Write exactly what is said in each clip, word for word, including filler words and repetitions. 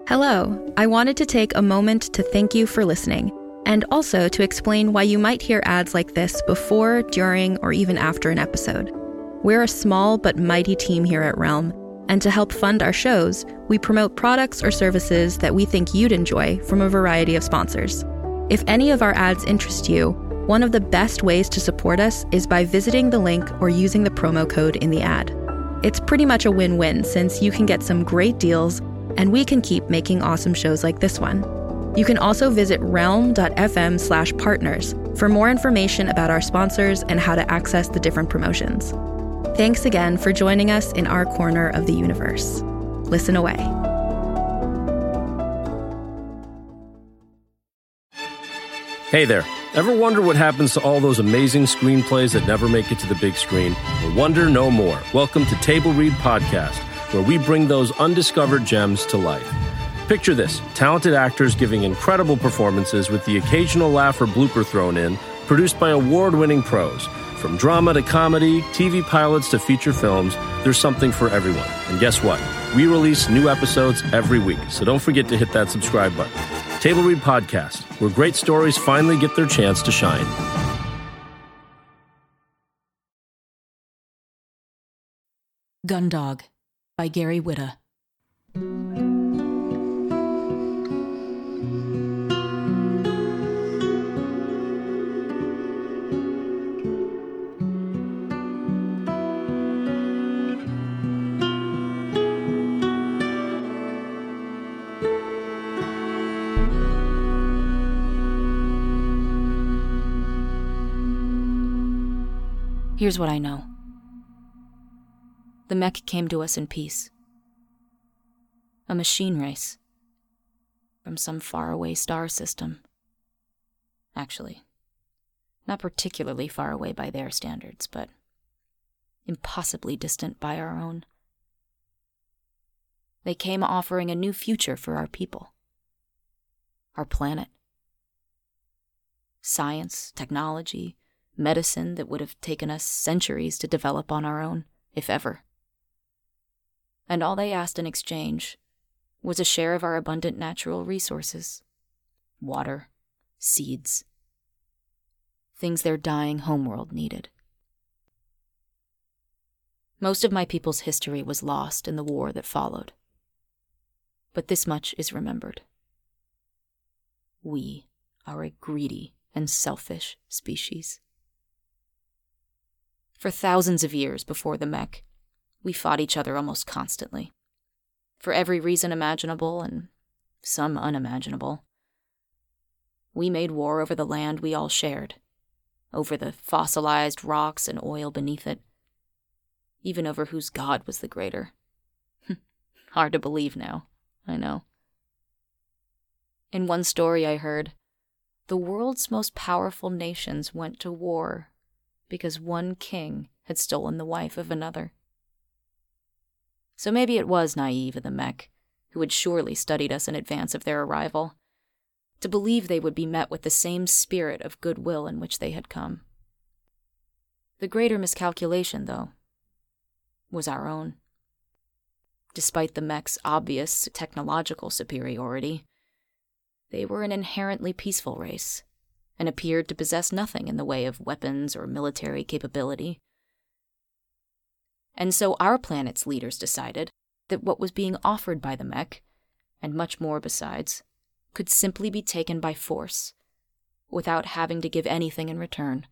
Hello, I wanted to take a moment to thank you for listening, and also to explain why you might hear ads like this before, during, or even after an episode. We're a small but mighty team here at Realm, and to help fund our shows, we promote products or services that we think you'd enjoy from a variety of sponsors. If any of our ads interest you, one of the best ways to support us is by visiting the link or using the promo code in the ad. It's pretty much a win-win since you can get some great deals and we can keep making awesome shows like this one. You can also visit realm.fm slash partners for more information about our sponsors and how to access the different promotions. Thanks again for joining us in our corner of the universe. Listen away. Hey there. Ever wonder what happens to all those amazing screenplays that never make it to the big screen? Well, wonder no more. Welcome to Table Read Podcast, where we bring those undiscovered gems to life. Picture this, talented actors giving incredible performances with the occasional laugh or blooper thrown in, produced by award-winning pros. From drama to comedy, T V pilots to feature films, there's something for everyone. And guess what? We release new episodes every week, so don't forget to hit that subscribe button. Table Read Podcast, where great stories finally get their chance to shine. Gundog by Gary Whitta. Here's what I know. The mech came to us in peace. A machine race. From some faraway star system. Actually, not particularly far away by their standards, but impossibly distant by our own. They came offering a new future for our people. Our planet. Science, technology, medicine that would have taken us centuries to develop on our own, if ever. And all they asked in exchange was a share of our abundant natural resources. Water, seeds. Things their dying homeworld needed. Most of my people's history was lost in the war that followed. But this much is remembered. We are a greedy and selfish species. For thousands of years before the mech, we fought each other almost constantly. For every reason imaginable and some unimaginable. We made war over the land we all shared, over the fossilized rocks and oil beneath it, even over whose god was the greater. Hard to believe now, I know. In one story I heard, the world's most powerful nations went to war because one king had stolen the wife of another. So maybe it was naive of the mech, who had surely studied us in advance of their arrival, to believe they would be met with the same spirit of goodwill in which they had come. The greater miscalculation, though, was our own. Despite the mech's obvious technological superiority, they were an inherently peaceful race, and appeared to possess nothing in the way of weapons or military capability. And so our planet's leaders decided that what was being offered by the mech, and much more besides, could simply be taken by force, without having to give anything in return.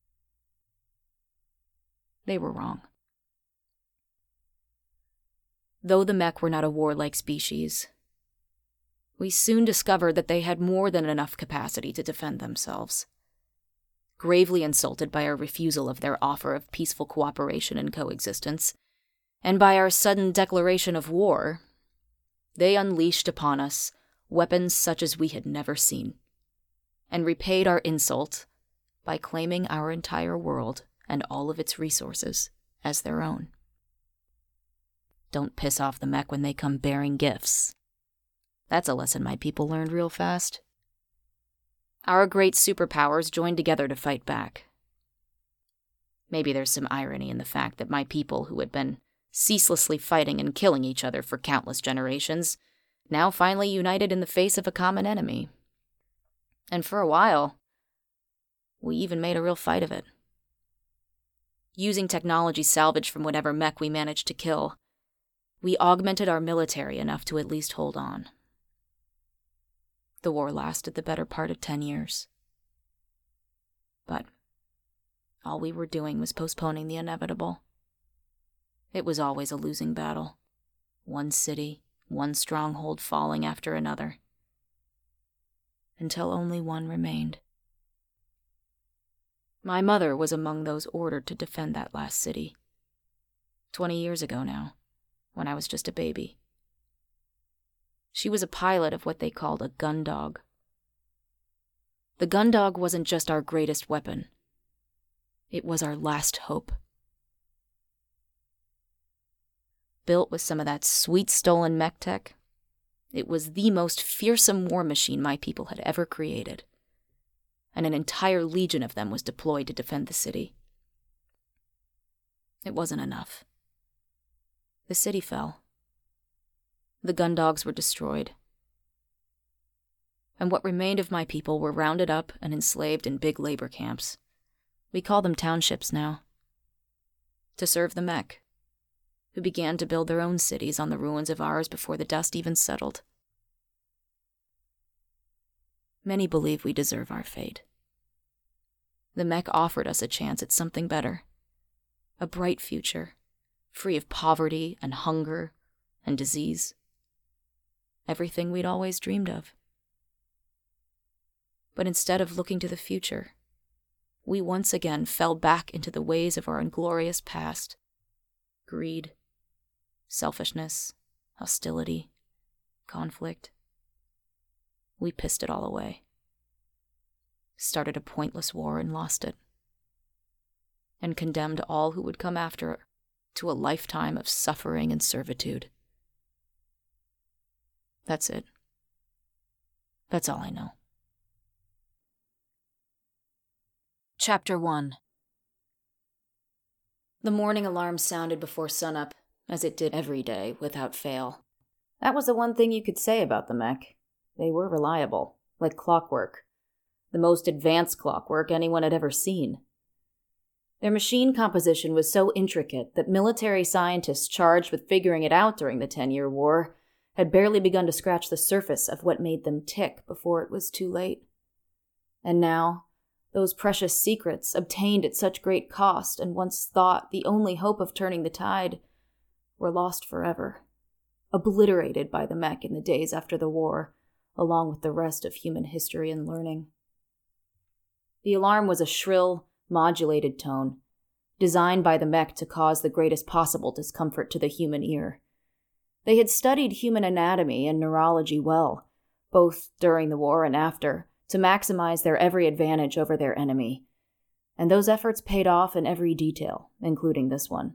They were wrong. Though the mech were not a warlike species, we soon discovered that they had more than enough capacity to defend themselves. Gravely insulted by our refusal of their offer of peaceful cooperation and coexistence, and by our sudden declaration of war, they unleashed upon us weapons such as we had never seen, and repaid our insult by claiming our entire world and all of its resources as their own. Don't piss off the mech when they come bearing gifts. That's a lesson my people learned real fast. Our great superpowers joined together to fight back. Maybe there's some irony in the fact that my people, who had been ceaselessly fighting and killing each other for countless generations, now finally united in the face of a common enemy. And for a while, we even made a real fight of it. Using technology salvaged from whatever mech we managed to kill, we augmented our military enough to at least hold on. The war lasted the better part of ten years. But all we were doing was postponing the inevitable. It was always a losing battle. One city, one stronghold falling after another. Until only one remained. My mother was among those ordered to defend that last city. Twenty years ago now, when I was just a baby. She was a pilot of what they called a gun dog. The gun dog wasn't just our greatest weapon. It was our last hope. Built with some of that sweet stolen mech tech, it was the most fearsome war machine my people had ever created, and an entire legion of them was deployed to defend the city. It wasn't enough. The city fell. The gun dogs were destroyed. And what remained of my people were rounded up and enslaved in big labor camps. We call them townships now. To serve the mech, who began to build their own cities on the ruins of ours before the dust even settled. Many believe we deserve our fate. The mech offered us a chance at something better. A bright future, free of poverty and hunger and disease. Everything we'd always dreamed of. But instead of looking to the future, we once again fell back into the ways of our inglorious past. Greed, selfishness, hostility, conflict. We pissed it all away. Started a pointless war and lost it. And condemned all who would come after it to a lifetime of suffering and servitude. That's it. That's all I know. Chapter one. The morning alarm sounded before sunup, as it did every day, without fail. That was the one thing you could say about the mech. They were reliable, like clockwork. The most advanced clockwork anyone had ever seen. Their machine composition was so intricate that military scientists charged with figuring it out during the Ten-Year War had barely begun to scratch the surface of what made them tick before it was too late. And now, those precious secrets, obtained at such great cost and once thought the only hope of turning the tide, were lost forever, obliterated by the mech in the days after the war, along with the rest of human history and learning. The alarm was a shrill, modulated tone, designed by the mech to cause the greatest possible discomfort to the human ear. They had studied human anatomy and neurology well, both during the war and after, to maximize their every advantage over their enemy, and those efforts paid off in every detail, including this one.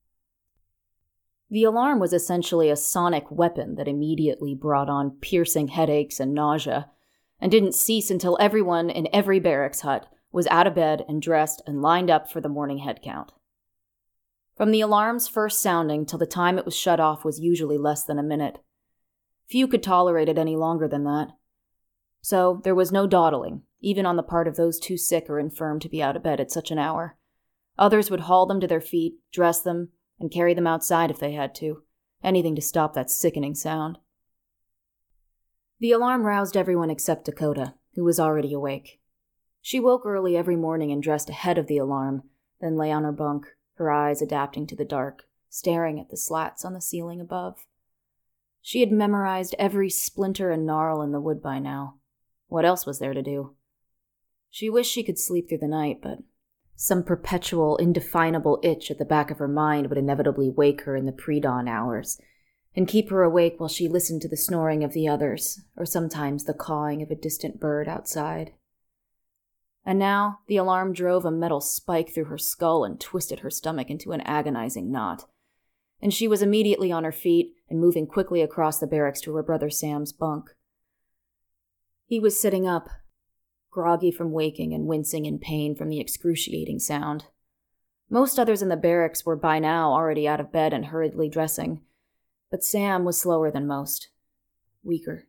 The alarm was essentially a sonic weapon that immediately brought on piercing headaches and nausea, and didn't cease until everyone in every barracks hut was out of bed and dressed and lined up for the morning head count. From the alarm's first sounding till the time it was shut off was usually less than a minute. Few could tolerate it any longer than that. So there was no dawdling, even on the part of those too sick or infirm to be out of bed at such an hour. Others would haul them to their feet, dress them, and carry them outside if they had to, anything to stop that sickening sound. The alarm roused everyone except Dakota, who was already awake. She woke early every morning and dressed ahead of the alarm, then lay on her bunk, her eyes adapting to the dark, staring at the slats on the ceiling above. She had memorized every splinter and gnarl in the wood by now. What else was there to do? She wished she could sleep through the night, but some perpetual, indefinable itch at the back of her mind would inevitably wake her in the pre-dawn hours, and keep her awake while she listened to the snoring of the others, or sometimes the cawing of a distant bird outside. And now the alarm drove a metal spike through her skull and twisted her stomach into an agonizing knot, and she was immediately on her feet and moving quickly across the barracks to her brother Sam's bunk. He was sitting up, groggy from waking and wincing in pain from the excruciating sound. Most others in the barracks were by now already out of bed and hurriedly dressing, but Sam was slower than most. weaker.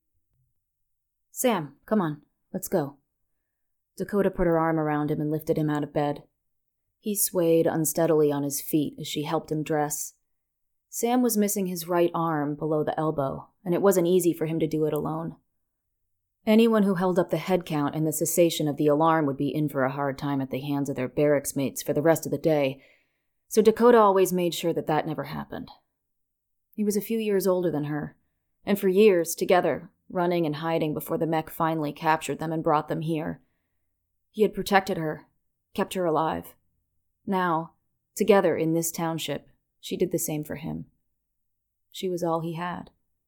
"Sam, come on, let's go." Dakota put her arm around him and lifted him out of bed. He swayed unsteadily on his feet as she helped him dress. Sam was missing his right arm below the elbow, and it wasn't easy for him to do it alone. Anyone who held up the head count and the cessation of the alarm would be in for a hard time at the hands of their barracks mates for the rest of the day, so Dakota always made sure that that never happened. He was a few years older than her, and for years, together, running and hiding before the mech finally captured them and brought them here. He had protected her, kept her alive. Now, together in this township, she did the same for him. She was all he had.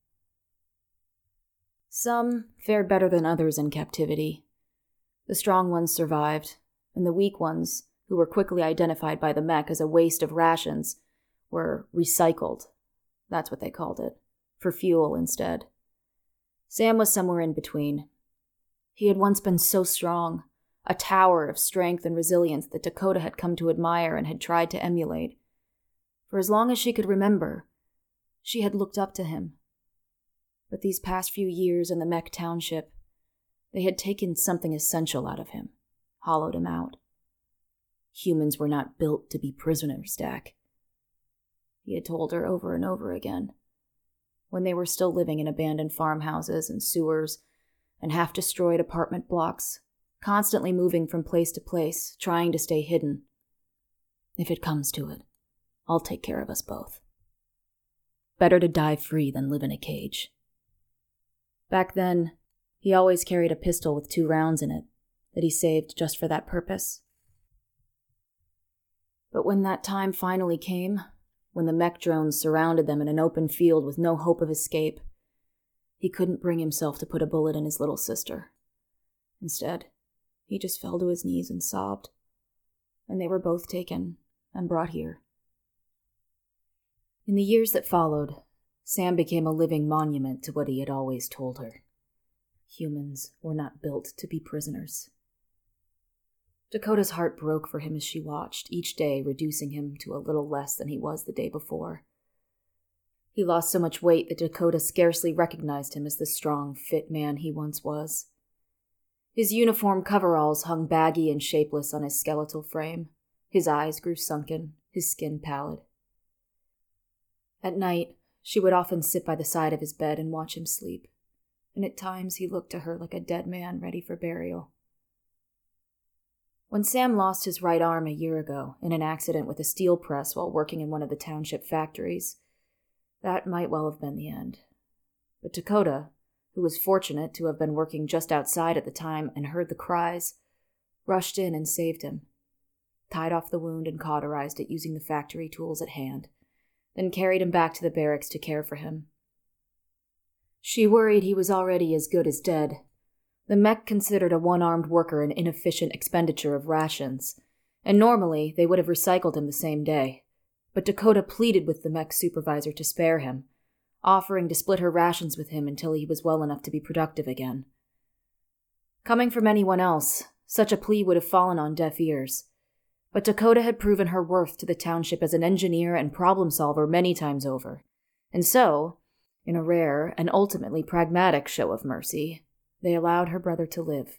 Some fared better than others in captivity. The strong ones survived, and the weak ones, who were quickly identified by the mech as a waste of rations, were recycled. That's what they called it, for fuel instead. Sam was somewhere in between. He had once been so strong, a tower of strength and resilience that Dakota had come to admire and had tried to emulate. For as long as she could remember, she had looked up to him. But these past few years in the mech township, they had taken something essential out of him, hollowed him out. Humans were not built to be prisoners, Dak. He had told her over and over again, when they were still living in abandoned farmhouses and sewers and half-destroyed apartment blocks, constantly moving from place to place, trying to stay hidden. If it comes to it, I'll take care of us both. Better to die free than live in a cage. Back then, he always carried a pistol with two rounds in it that he saved just for that purpose. But when that time finally came, when the mech drones surrounded them in an open field with no hope of escape, he couldn't bring himself to put a bullet in his little sister. Instead, he just fell to his knees and sobbed, and they were both taken and brought here. In the years that followed, Sam became a living monument to what he had always told her. Humans were not built to be prisoners. Dakota's heart broke for him as she watched, each day reducing him to a little less than he was the day before. He lost so much weight that Dakota scarcely recognized him as the strong, fit man he once was. His uniform coveralls hung baggy and shapeless on his skeletal frame. His eyes grew sunken, his skin pallid. At night, she would often sit by the side of his bed and watch him sleep, and at times he looked to her like a dead man ready for burial. When Sam lost his right arm a year ago in an accident with a steel press while working in one of the township factories, that might well have been the end. But Dakota, who was fortunate to have been working just outside at the time and heard the cries, rushed in and saved him, tied off the wound and cauterized it using the factory tools at hand, then carried him back to the barracks to care for him. She worried he was already as good as dead. The mech considered a one-armed worker an inefficient expenditure of rations, and normally they would have recycled him the same day. But Dakota pleaded with the mech supervisor to spare him, offering to split her rations with him until he was well enough to be productive again. Coming from anyone else, such a plea would have fallen on deaf ears. But Dakota had proven her worth to the township as an engineer and problem solver many times over, and so, in a rare and ultimately pragmatic show of mercy, they allowed her brother to live.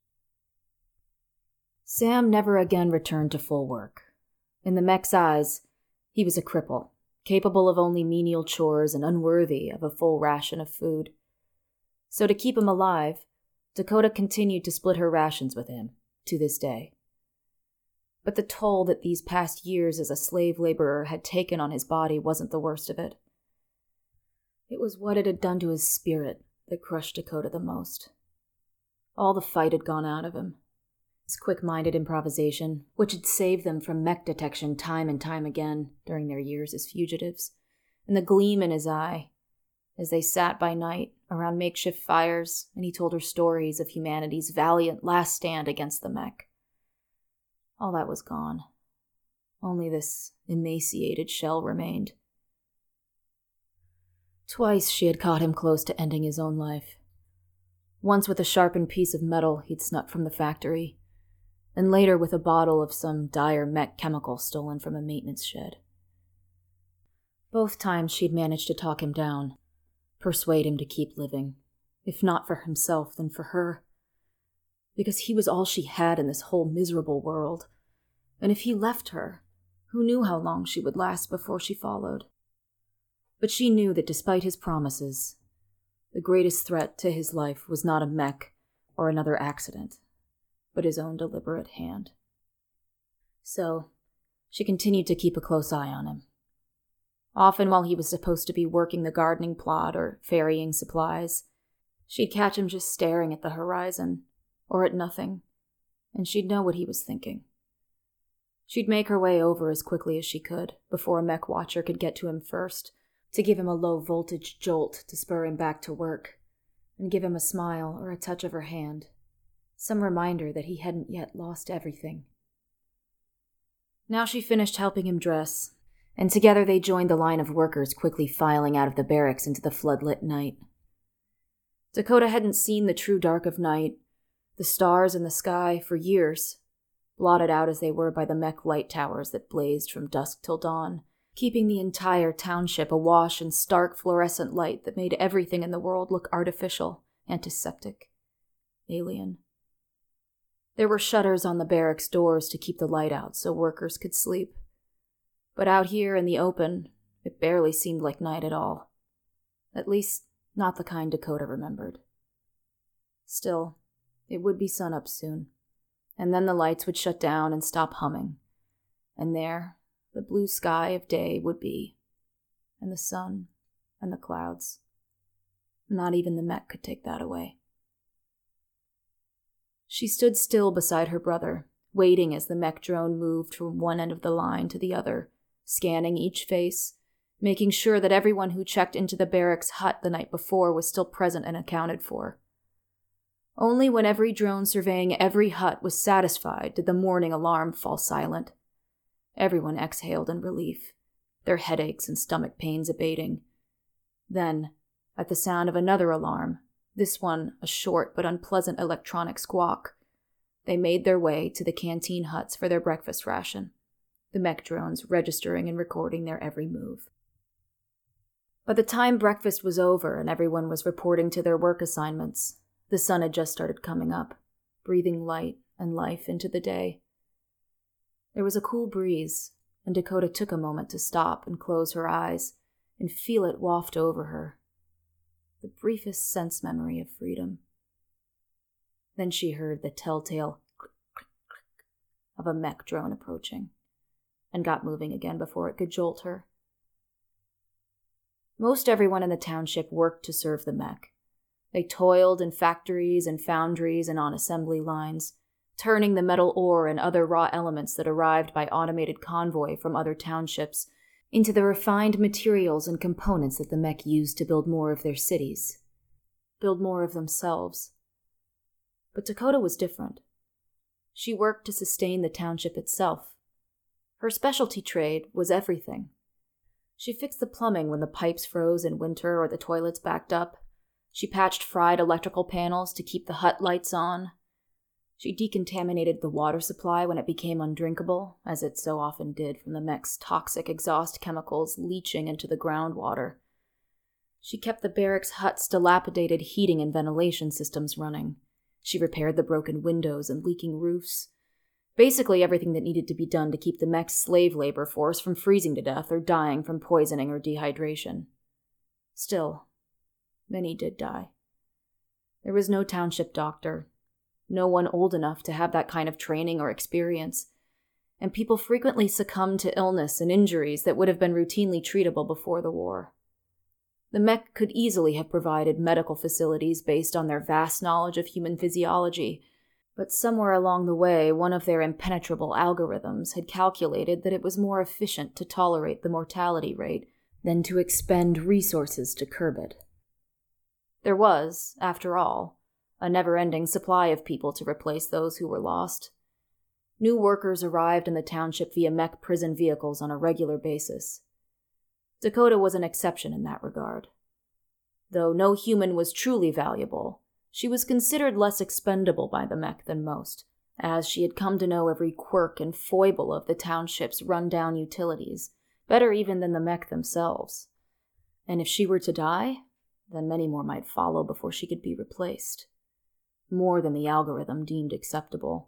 Sam never again returned to full work. In the mech's eyes, he was a cripple, capable of only menial chores and unworthy of a full ration of food. So to keep him alive, Dakota continued to split her rations with him, to this day. But the toll that these past years as a slave laborer had taken on his body wasn't the worst of it. It was what it had done to his spirit that crushed Dakota the most. All the fight had gone out of him. His quick-minded improvisation, which had saved them from mech detection time and time again during their years as fugitives, and the gleam in his eye as they sat by night around makeshift fires and he told her stories of humanity's valiant last stand against the mech. All that was gone. Only this emaciated shell remained. Twice she had caught him close to ending his own life. Once with a sharpened piece of metal he'd snuck from the factory, and later with a bottle of some dire mech chemical stolen from a maintenance shed. Both times she'd managed to talk him down, persuade him to keep living, if not for himself, then for her. Because he was all she had in this whole miserable world, and if he left her, who knew how long she would last before she followed? But she knew that despite his promises, the greatest threat to his life was not a mech or another accident, but his own deliberate hand. So, she continued to keep a close eye on him. Often while he was supposed to be working the gardening plot or ferrying supplies, she'd catch him just staring at the horizon, or at nothing, and she'd know what he was thinking. She'd make her way over as quickly as she could, before a mech watcher could get to him first, to give him a low-voltage jolt to spur him back to work, and give him a smile or a touch of her hand, some reminder that he hadn't yet lost everything. Now she finished helping him dress, and together they joined the line of workers quickly filing out of the barracks into the floodlit night. Dakota hadn't seen the true dark of night, the stars in the sky, for years, blotted out as they were by the mech light towers that blazed from dusk till dawn, keeping the entire township awash in stark fluorescent light that made everything in the world look artificial, antiseptic, alien. There were shutters on the barracks doors to keep the light out so workers could sleep. But out here in the open, it barely seemed like night at all. At least, not the kind Dakota remembered. Still, it would be sunup soon, and then the lights would shut down and stop humming, and there, the blue sky of day would be, and the sun, and the clouds. Not even the mech could take that away. She stood still beside her brother, waiting as the mech drone moved from one end of the line to the other, scanning each face, making sure that everyone who checked into the barracks hut the night before was still present and accounted for. Only when every drone surveying every hut was satisfied did the morning alarm fall silent. Everyone exhaled in relief, their headaches and stomach pains abating. Then, at the sound of another alarm, this one a short but unpleasant electronic squawk, they made their way to the canteen huts for their breakfast ration, the mech drones registering and recording their every move. By the time breakfast was over and everyone was reporting to their work assignments, the sun had just started coming up, breathing light and life into the day. There was a cool breeze, and Dakota took a moment to stop and close her eyes and feel it waft over her. The briefest sense memory of freedom. Then she heard the telltale click, click, click of a mech drone approaching, and got moving again before it could jolt her. Most everyone in the township worked to serve the mech. They toiled in factories and foundries and on assembly lines, turning the metal ore and other raw elements that arrived by automated convoy from other townships into the refined materials and components that the mech used to build more of their cities, build more of themselves. But Dakota was different. She worked to sustain the township itself. Her specialty trade was everything. She fixed the plumbing when the pipes froze in winter or the toilets backed up. She patched fried electrical panels to keep the hut lights on. She decontaminated the water supply when it became undrinkable, as it so often did from the mech's toxic exhaust chemicals leaching into the groundwater. She kept the barracks' hut's dilapidated heating and ventilation systems running. She repaired the broken windows and leaking roofs. Basically everything that needed to be done to keep the mech's slave labor force from freezing to death or dying from poisoning or dehydration. Still, many did die. There was no township doctor, no one old enough to have that kind of training or experience, and people frequently succumbed to illness and injuries that would have been routinely treatable before the war. The mech could easily have provided medical facilities based on their vast knowledge of human physiology, but somewhere along the way, one of their impenetrable algorithms had calculated that it was more efficient to tolerate the mortality rate than to expend resources to curb it. There was, after all, a never-ending supply of people to replace those who were lost. New workers arrived in the township via mech prison vehicles on a regular basis. Dakota was an exception in that regard. Though no human was truly valuable, she was considered less expendable by the mech than most, as she had come to know every quirk and foible of the township's run-down utilities, better even than the mech themselves. And if she were to die, then many more might follow before she could be replaced. More than the algorithm deemed acceptable.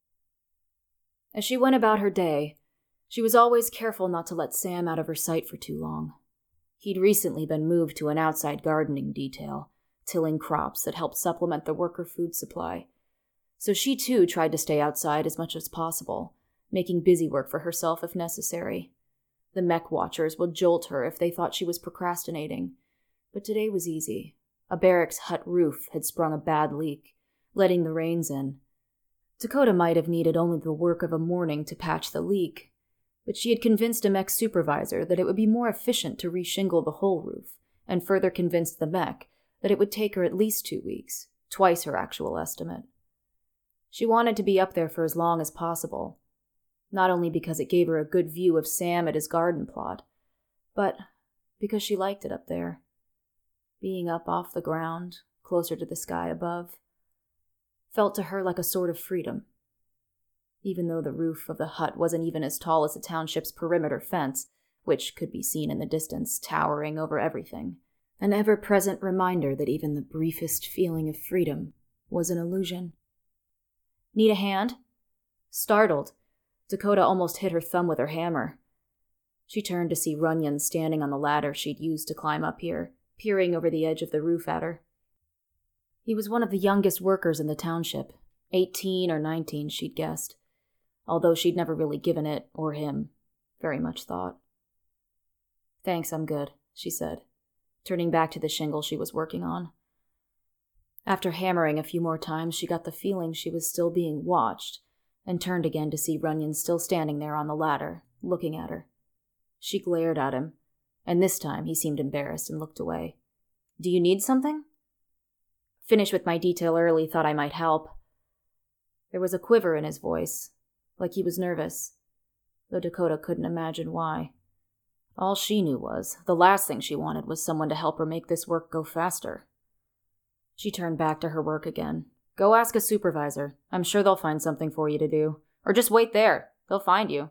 As she went about her day, she was always careful not to let Sam out of her sight for too long. He'd recently been moved to an outside gardening detail, tilling crops that helped supplement the worker food supply. So she too tried to stay outside as much as possible, making busy work for herself if necessary. The mech watchers would jolt her if they thought she was procrastinating, but today was easy. A barracks hut roof had sprung a bad leak, letting the rains in. Dakota might have needed only the work of a morning to patch the leak, but she had convinced a mech supervisor that it would be more efficient to reshingle the whole roof, and further convinced the mech that it would take her at least two weeks, twice her actual estimate. She wanted to be up there for as long as possible, not only because it gave her a good view of Sam at his garden plot, but because she liked it up there. Being up off the ground, closer to the sky above, felt to her like a sort of freedom. Even though the roof of the hut wasn't even as tall as the township's perimeter fence, which could be seen in the distance, towering over everything, an ever-present reminder that even the briefest feeling of freedom was an illusion. "Need a hand?" Startled, Dakota almost hit her thumb with her hammer. She turned to see Runyon standing on the ladder she'd used to climb up here, peering over the edge of the roof at her. He was one of the youngest workers in the township, eighteen or nineteen, she'd guessed, although she'd never really given it, or him, very much thought. "Thanks, I'm good," she said, turning back to the shingle she was working on. After hammering a few more times, she got the feeling she was still being watched, and turned again to see Runyon still standing there on the ladder, looking at her. She glared at him, and this time he seemed embarrassed and looked away. "Do you need something?" "Finished with my detail early, thought I might help." There was a quiver in his voice, like he was nervous, though Dakota couldn't imagine why. All she knew was, the last thing she wanted was someone to help her make this work go faster. She turned back to her work again. "Go ask a supervisor. I'm sure they'll find something for you to do. Or just wait there. They'll find you."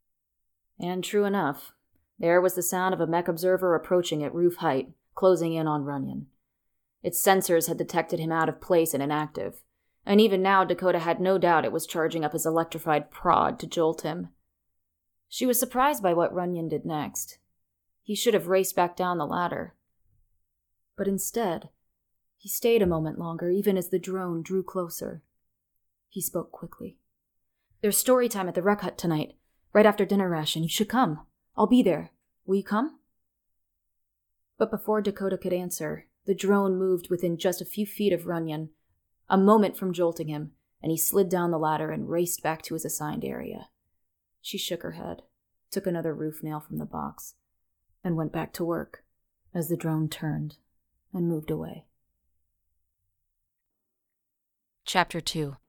And true enough, there was the sound of a mech observer approaching at roof height, closing in on Runyon. Its sensors had detected him out of place and inactive, and even now Dakota had no doubt it was charging up his electrified prod to jolt him. She was surprised by what Runyon did next. He should have raced back down the ladder. But instead, he stayed a moment longer, even as the drone drew closer. He spoke quickly. "There's story time at the rec hut tonight, right after dinner ration. You should come. I'll be there. Will you come?" But before Dakota could answer, the drone moved within just a few feet of Runyon, a moment from jolting him, and he slid down the ladder and raced back to his assigned area. She shook her head, took another roof nail from the box, and went back to work as the drone turned and moved away. Chapter two.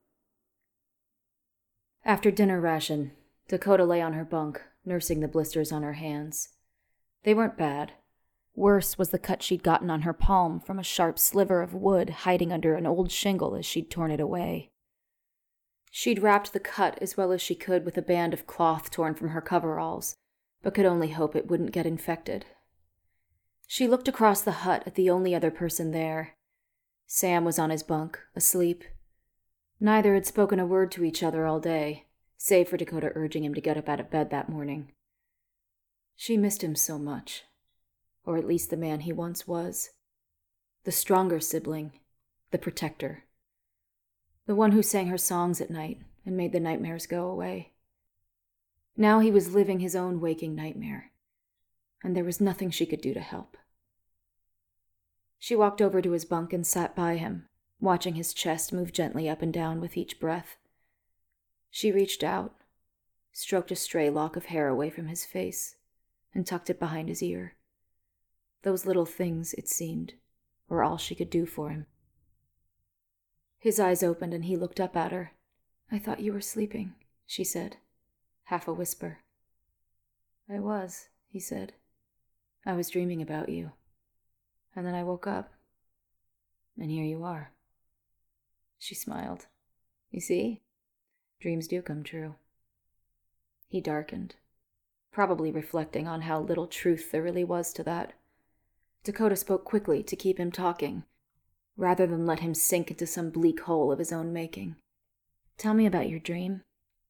After dinner ration, Dakota lay on her bunk, nursing the blisters on her hands. They weren't bad. Worse was the cut she'd gotten on her palm from a sharp sliver of wood hiding under an old shingle as she'd torn it away. She'd wrapped the cut as well as she could with a band of cloth torn from her coveralls, but could only hope it wouldn't get infected. She looked across the hut at the only other person there. Sam was on his bunk, asleep. Neither had spoken a word to each other all day, save for Dakota urging him to get up out of bed that morning. She missed him so much, or at least the man he once was. The stronger sibling, the protector. The one who sang her songs at night and made the nightmares go away. Now he was living his own waking nightmare, and there was nothing she could do to help. She walked over to his bunk and sat by him, watching his chest move gently up and down with each breath. She reached out, stroked a stray lock of hair away from his face, and tucked it behind his ear. Those little things, it seemed, were all she could do for him. His eyes opened and he looked up at her. "I thought you were sleeping," she said, half a whisper. "I was," he said. "I was dreaming about you. And then I woke up. And here you are." She smiled. "You see? Dreams do come true." He darkened, probably reflecting on how little truth there really was to that. Dakota spoke quickly to keep him talking, rather than let him sink into some bleak hole of his own making. Tell me about your dream.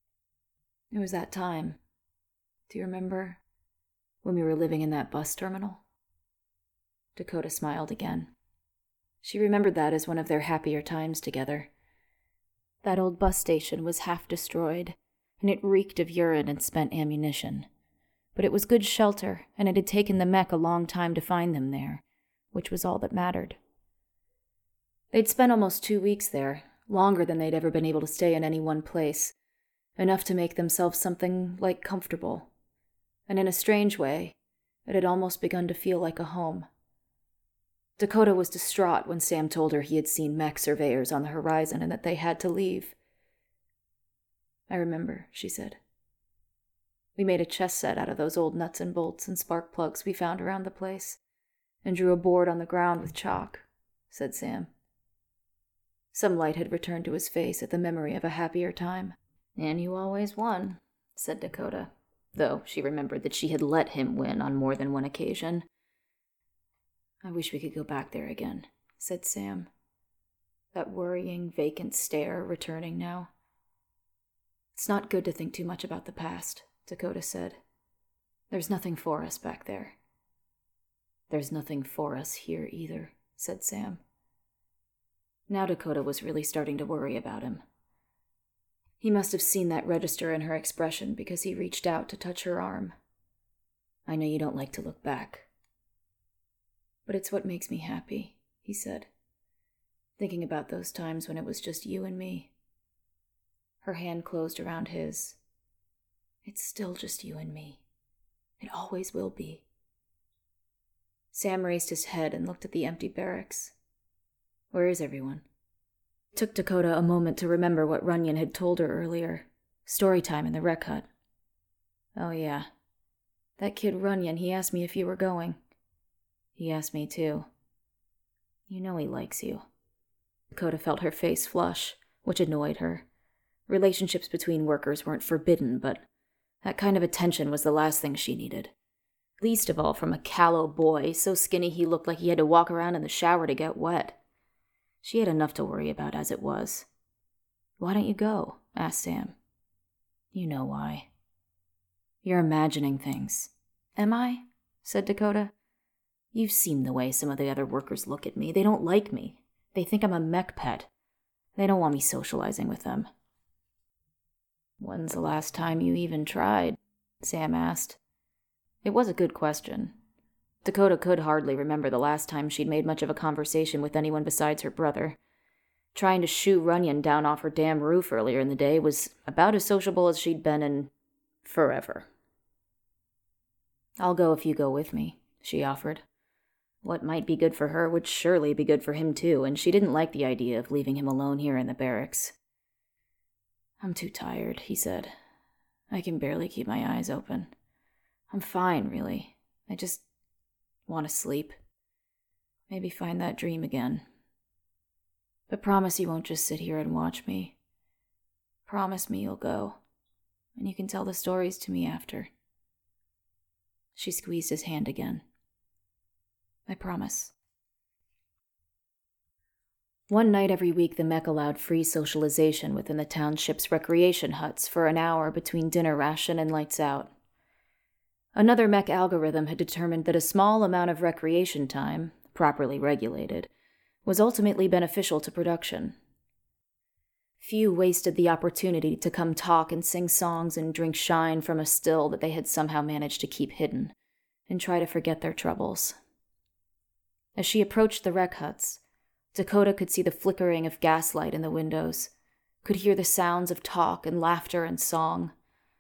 It was that time. Do you remember? When we were living in that bus terminal? Dakota smiled again. She remembered that as one of their happier times together. That old bus station was half destroyed, and it reeked of urine and spent ammunition. But it was good shelter, and it had taken the mech a long time to find them there, which was all that mattered. They'd spent almost two weeks there, longer than they'd ever been able to stay in any one place, enough to make themselves something like comfortable. And in a strange way, it had almost begun to feel like a home. Dakota was distraught when Sam told her he had seen mech surveyors on the horizon and that they had to leave. I remember, she said. We made a chess set out of those old nuts and bolts and spark plugs we found around the place, and drew a board on the ground with chalk, said Sam. Some light had returned to his face at the memory of a happier time. And you always won, said Dakota, though she remembered that she had let him win on more than one occasion. I wish we could go back there again, said Sam, that worrying, vacant stare returning now. It's not good to think too much about the past, Dakota said. There's nothing for us back there. There's nothing for us here either, said Sam. Now Dakota was really starting to worry about him. He must have seen that register in her expression because he reached out to touch her arm. I know you don't like to look back. But it's what makes me happy, he said, thinking about those times when it was just you and me. Her hand closed around his. It's still just you and me. It always will be. Sam raised his head and looked at the empty barracks. Where is everyone? It took Dakota a moment to remember what Runyon had told her earlier. Story time in the rec hut. Oh yeah. That kid Runyon, he asked me if you were going. He asked me too. You know he likes you. Dakota felt her face flush, which annoyed her. Relationships between workers weren't forbidden, but that kind of attention was the last thing she needed. Least of all from a callow boy, so skinny he looked like he had to walk around in the shower to get wet. She had enough to worry about as it was. Why don't you go? Asked Sam. You know why. You're imagining things. Am I? Said Dakota. You've seen the way some of the other workers look at me. They don't like me. They think I'm a mech pet. They don't want me socializing with them. When's the last time you even tried? Sam asked. It was a good question. Dakota could hardly remember the last time she'd made much of a conversation with anyone besides her brother. Trying to shoo Runyon down off her damn roof earlier in the day was about as sociable as she'd been in forever. I'll go if you go with me, she offered. What might be good for her would surely be good for him too, and she didn't like the idea of leaving him alone here in the barracks. I'm too tired, he said. I can barely keep my eyes open. I'm fine, really. I just want to sleep. Maybe find that dream again. But promise you won't just sit here and watch me. Promise me you'll go, and you can tell the stories to me after. She squeezed his hand again. I promise. One night every week, the mech allowed free socialization within the township's recreation huts for an hour between dinner ration and lights out. Another mech algorithm had determined that a small amount of recreation time, properly regulated, was ultimately beneficial to production. Few wasted the opportunity to come talk and sing songs and drink shine from a still that they had somehow managed to keep hidden, and try to forget their troubles. As she approached the rec huts, Dakota could see the flickering of gaslight in the windows, could hear the sounds of talk and laughter and song.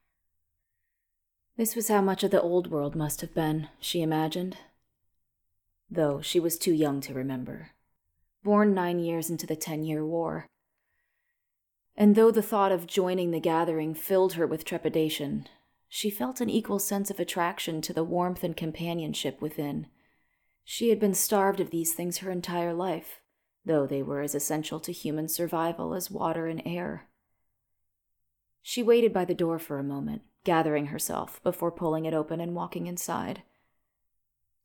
This was how much of the old world must have been, she imagined. Though she was too young to remember. Born nine years into the Ten-Year War. And though the thought of joining the gathering filled her with trepidation, she felt an equal sense of attraction to the warmth and companionship within. She had been starved of these things her entire life, though they were as essential to human survival as water and air. She waited by the door for a moment, gathering herself before pulling it open and walking inside.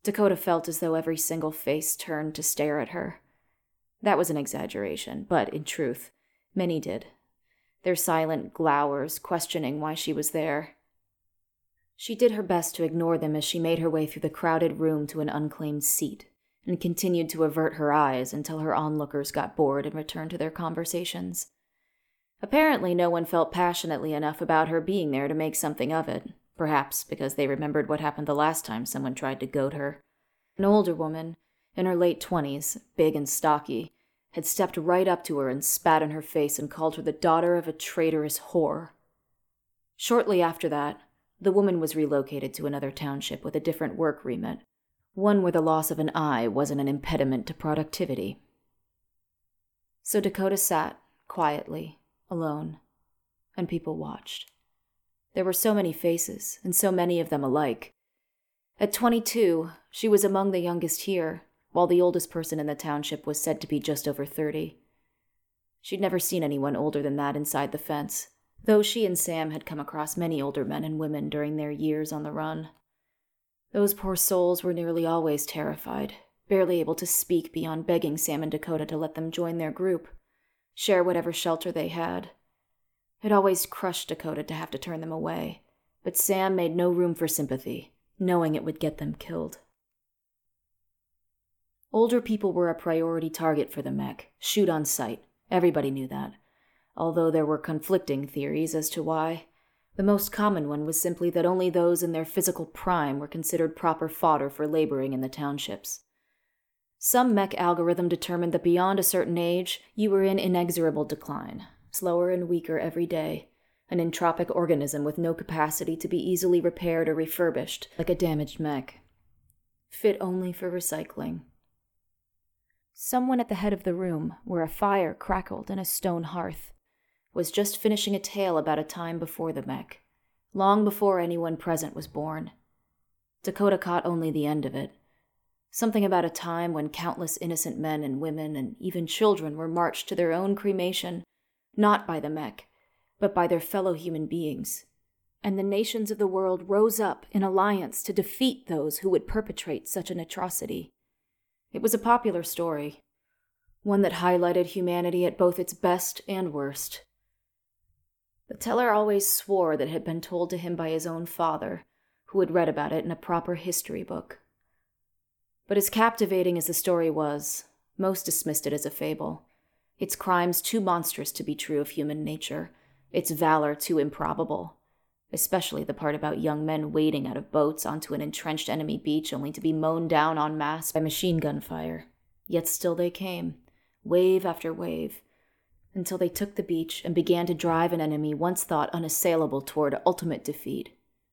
Dakota felt as though every single face turned to stare at her. That was an exaggeration, but in truth, many did. Their silent glowers questioning why she was there. She did her best to ignore them as she made her way through the crowded room to an unclaimed seat, and continued to avert her eyes until her onlookers got bored and returned to their conversations. Apparently, no one felt passionately enough about her being there to make something of it, perhaps because they remembered what happened the last time someone tried to goad her. An older woman, in her late twenties, big and stocky, had stepped right up to her and spat in her face and called her the daughter of a traitorous whore. Shortly after that, the woman was relocated to another township with a different work remit, one where the loss of an eye wasn't an impediment to productivity. So Dakota sat, quietly, alone, and people watched. There were so many faces, and so many of them alike. At twenty-two, she was among the youngest here, while the oldest person in the township was said to be just over thirty. She'd never seen anyone older than that inside the fence, though she and Sam had come across many older men and women during their years on the run. Those poor souls were nearly always terrified, barely able to speak beyond begging Sam and Dakota to let them join their group, share whatever shelter they had. It always crushed Dakota to have to turn them away, but Sam made no room for sympathy, knowing it would get them killed. Older people were a priority target for the mech, shoot on sight. Everybody knew that, although there were conflicting theories as to why. The most common one was simply that only those in their physical prime were considered proper fodder for laboring in the townships. Some mech algorithm determined that beyond a certain age, you were in inexorable decline, slower and weaker every day, an entropic organism with no capacity to be easily repaired or refurbished, like a damaged mech. Fit only for recycling. Someone at the head of the room, where a fire crackled in a stone hearth, was just finishing a tale about a time before the mech, long before anyone present was born. Dakota caught only the end of it. Something about a time when countless innocent men and women and even children were marched to their own cremation, not by the mech, but by their fellow human beings. And the nations of the world rose up in alliance to defeat those who would perpetrate such an atrocity. It was a popular story, one that highlighted humanity at both its best and worst. The teller always swore that it had been told to him by his own father, who had read about it in a proper history book. But as captivating as the story was, most dismissed it as a fable, its crimes too monstrous to be true of human nature, its valor too improbable, especially the part about young men wading out of boats onto an entrenched enemy beach only to be mown down en masse by machine gun fire. Yet still they came, wave after wave, until they took the beach and began to drive an enemy once thought unassailable toward ultimate defeat.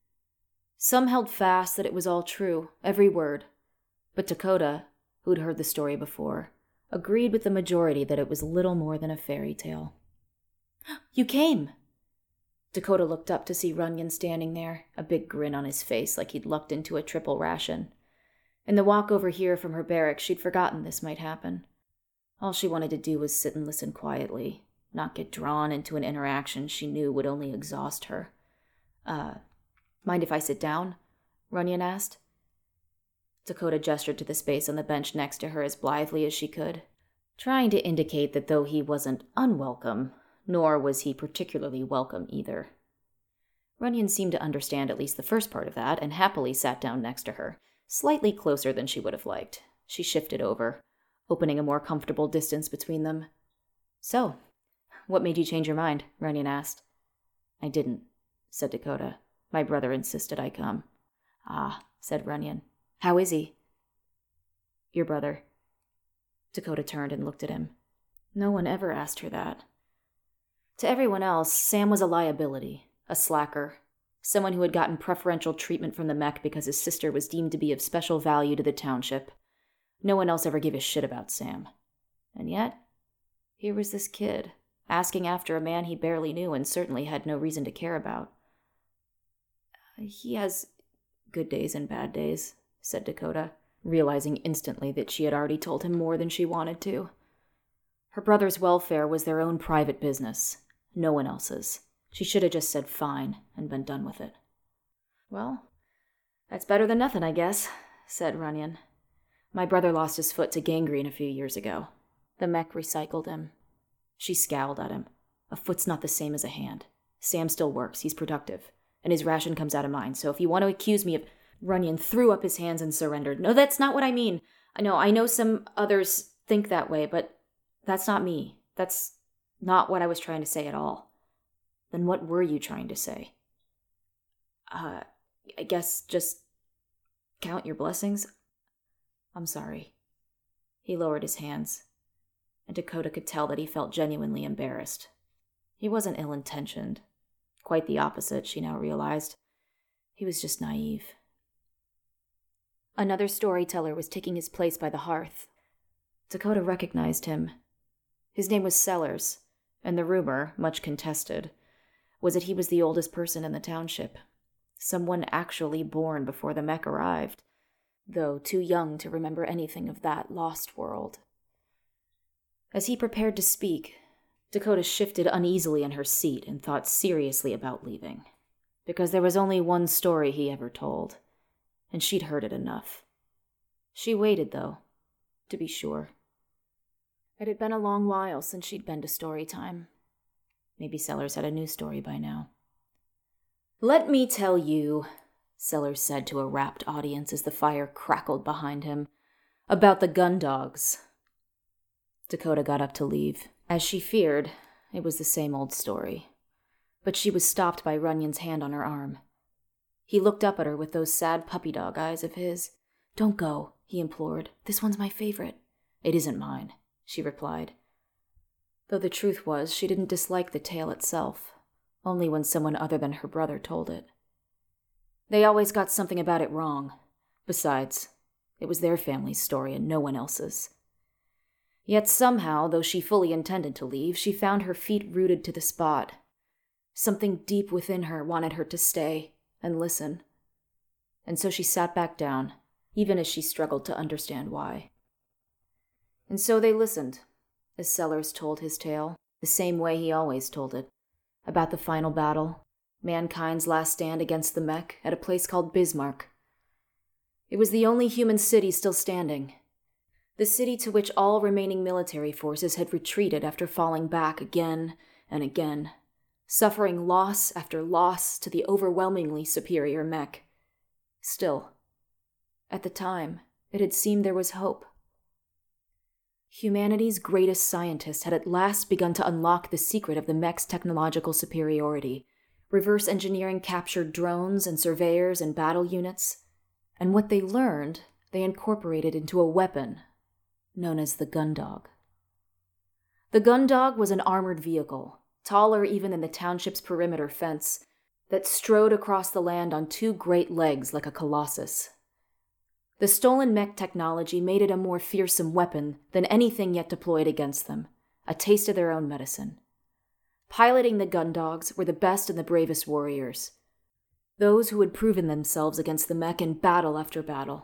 Some held fast that it was all true, every word, but Dakota, who'd heard the story before, agreed with the majority that it was little more than a fairy tale. "You came!" Dakota looked up to see Runyon standing there, a big grin on his face like he'd lucked into a triple ration. In the walk over here from her barracks, she'd forgotten this might happen. All she wanted to do was sit and listen quietly, not get drawn into an interaction she knew would only exhaust her. Uh, mind if I sit down?" Runyon asked. Dakota gestured to the space on the bench next to her as blithely as she could, trying to indicate that though he wasn't unwelcome, nor was he particularly welcome either. Runyon seemed to understand at least the first part of that, and happily sat down next to her, slightly closer than she would have liked. She shifted over, opening a more comfortable distance between them. "So, what made you change your mind?" Runyon asked. "I didn't," said Dakota. "My brother insisted I come." "Ah," said Runyon. "How is he?" "Your brother." Dakota turned and looked at him. No one ever asked her that. To everyone else, Sam was a liability, a slacker, someone who had gotten preferential treatment from the mech because his sister was deemed to be of special value to the township. No one else ever gave a shit about Sam. And yet, here was this kid, asking after a man he barely knew and certainly had no reason to care about. "He has good days and bad days," said Dakota, realizing instantly that she had already told him more than she wanted to. Her brother's welfare was their own private business, no one else's. She should have just said fine and been done with it. "Well, that's better than nothing, I guess," said Runyon. My brother lost his foot to gangrene a few years ago. The mech recycled him. She scowled at him. A foot's not the same as a hand. Sam still works. He's productive. And his ration comes out of mine. So if you want to accuse me of... Runyon threw up his hands and surrendered. No, that's not what I mean. I know, I know some others think that way, but that's not me. That's not what I was trying to say at all. Then what were you trying to say? Uh, I guess just count your blessings. I'm sorry. He lowered his hands, and Dakota could tell that he felt genuinely embarrassed. He wasn't ill-intentioned. Quite the opposite, she now realized. He was just naive. Another storyteller was taking his place by the hearth. Dakota recognized him. His name was Sellers, and the rumor, much contested, was that he was the oldest person in the township. Someone actually born before the mech arrived, though too young to remember anything of that lost world. As he prepared to speak, Dakota shifted uneasily in her seat and thought seriously about leaving, because there was only one story he ever told, and she'd heard it enough. She waited, though, to be sure. It had been a long while since she'd been to story time. Maybe Sellers had a new story by now. "Let me tell you," Sellers said to a rapt audience as the fire crackled behind him, "about the Gundogs." Dakota got up to leave. As she feared, it was the same old story. But she was stopped by Runyon's hand on her arm. He looked up at her with those sad puppy dog eyes of his. "Don't go," he implored. "This one's my favorite." "It isn't mine," she replied. Though the truth was, she didn't dislike the tale itself, only when someone other than her brother told it. They always got something about it wrong. Besides, it was their family's story and no one else's. Yet somehow, though she fully intended to leave, she found her feet rooted to the spot. Something deep within her wanted her to stay and listen. And so she sat back down, even as she struggled to understand why. And so they listened, as Sellers told his tale, the same way he always told it, about the final battle, mankind's last stand against the mech at a place called Bismarck. It was the only human city still standing, the city to which all remaining military forces had retreated after falling back again and again, suffering loss after loss to the overwhelmingly superior mech. Still, at the time, it had seemed there was hope. Humanity's greatest scientist had at last begun to unlock the secret of the mech's technological superiority, reverse engineering captured drones and surveyors and battle units, and what they learned they incorporated into a weapon known as the Gundog. The Gundog was an armored vehicle, taller even than the township's perimeter fence, that strode across the land on two great legs like a colossus. The stolen mech technology made it a more fearsome weapon than anything yet deployed against them, a taste of their own medicine. Piloting the Gundogs were the best and the bravest warriors, those who had proven themselves against the mech in battle after battle.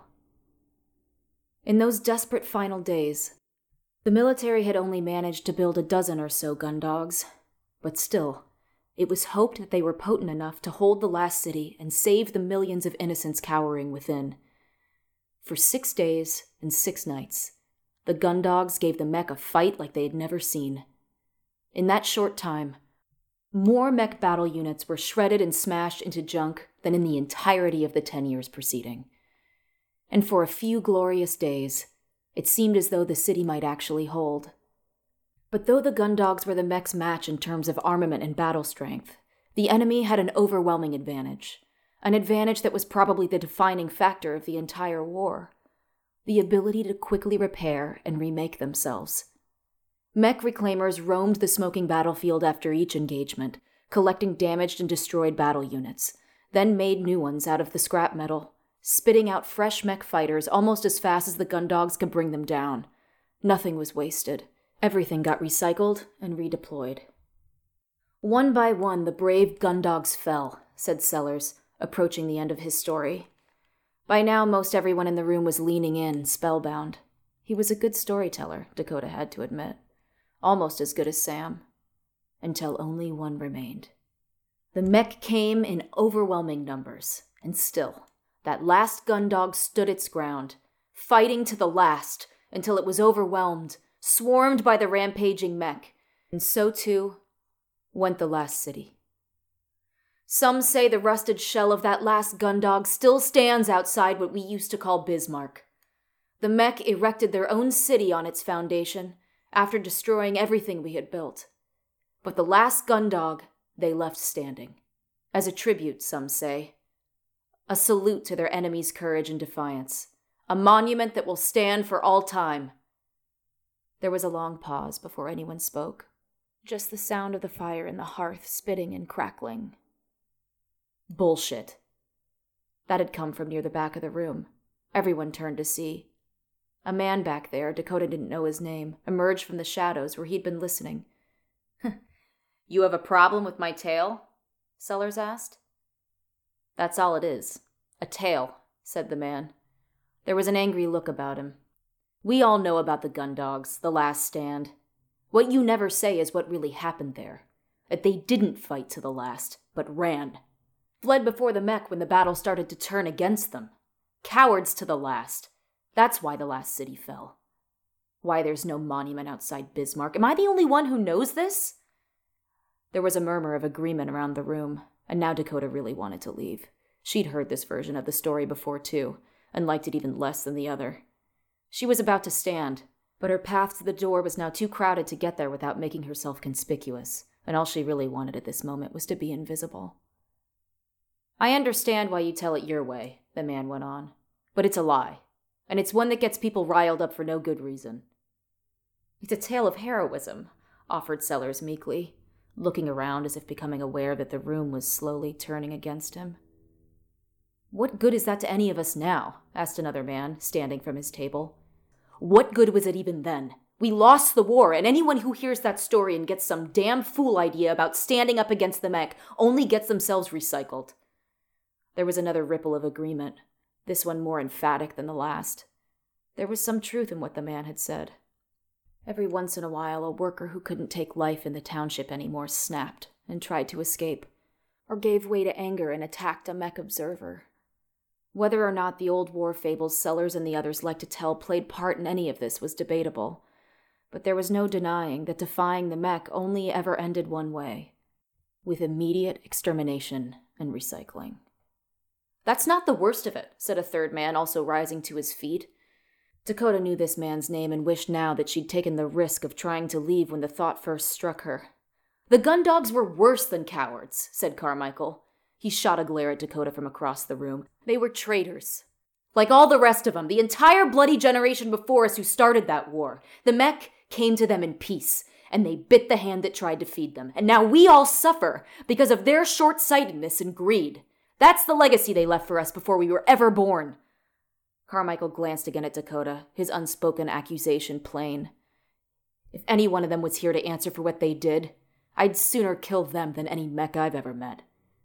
In those desperate final days, the military had only managed to build a dozen or so Gundogs, but still, it was hoped that they were potent enough to hold the last city and save the millions of innocents cowering within. For six days and six nights, the Gundogs gave the mech a fight like they had never seen. In that short time, more mech battle units were shredded and smashed into junk than in the entirety of the ten years preceding. And for a few glorious days, it seemed as though the city might actually hold. But though the Gundogs were the mech's match in terms of armament and battle strength, the enemy had an overwhelming advantage. An advantage that was probably the defining factor of the entire war. The ability to quickly repair and remake themselves. Mech reclaimers roamed the smoking battlefield after each engagement, collecting damaged and destroyed battle units, then made new ones out of the scrap metal, spitting out fresh mech fighters almost as fast as the Gundogs could bring them down. Nothing was wasted. Everything got recycled and redeployed. One by one, the brave Gundogs fell, said Sellers, approaching the end of his story. By now, most everyone in the room was leaning in, spellbound. He was a good storyteller, Dakota had to admit. Almost as good as Sam. Until only one remained. The mech came in overwhelming numbers, and still, That last Gundog stood its ground, fighting to the last until it was overwhelmed, swarmed by the rampaging mech, and so too went the last city. Some say the rusted shell of that last Gundog still stands outside what we used to call Bismarck. The mech erected their own city on its foundation after destroying everything we had built. But the last Gundog they left standing. As a tribute, some say. A salute to their enemies' courage and defiance. A monument that will stand for all time. There was a long pause before anyone spoke. Just the sound of the fire in the hearth spitting and crackling. Bullshit. That had come from near the back of the room. Everyone turned to see. A man back there, Dakota didn't know his name, emerged from the shadows where he'd been listening. You have a problem with my tale? Sellers asked. That's all it is. A tale, said the man. There was an angry look about him. We all know about the Gundogs, the last stand. What you never say is what really happened there. That they didn't fight to the last, but ran. Fled before the mech when the battle started to turn against them. Cowards to the last. That's why the last city fell. Why there's no monument outside Bismarck. Am I the only one who knows this? There was a murmur of agreement around the room, and now Dakota really wanted to leave. She'd heard this version of the story before, too, and liked it even less than the other. She was about to stand, but her path to the door was now too crowded to get there without making herself conspicuous, and all she really wanted at this moment was to be invisible. I understand why you tell it your way, the man went on, but it's a lie, and it's one that gets people riled up for no good reason. It's a tale of heroism, offered Sellers meekly, looking around as if becoming aware that the room was slowly turning against him. What good is that to any of us now? Asked another man, standing from his table. What good was it even then? We lost the war, and anyone who hears that story and gets some damn fool idea about standing up against the mech only gets themselves recycled. There was another ripple of agreement, this one more emphatic than the last. There was some truth in what the man had said. Every once in a while, a worker who couldn't take life in the township anymore snapped and tried to escape, or gave way to anger and attacked a mech observer. Whether or not the old war fables Sellers and the others liked to tell played part in any of this was debatable, but there was no denying that defying the mech only ever ended one way, with immediate extermination and recycling. That's not the worst of it, said a third man, also rising to his feet. Dakota knew this man's name and wished now that she'd taken the risk of trying to leave when the thought first struck her. The Gundogs were worse than cowards, said Carmichael. He shot a glare at Dakota from across the room. They were traitors. Like all the rest of them, the entire bloody generation before us who started that war. The mech came to them in peace, and they bit the hand that tried to feed them. And now we all suffer because of their short-sightedness and greed. That's the legacy they left for us before we were ever born. Carmichael glanced again at Dakota, his unspoken accusation plain. If any one of them was here to answer for what they did, I'd sooner kill them than any mech I've ever met.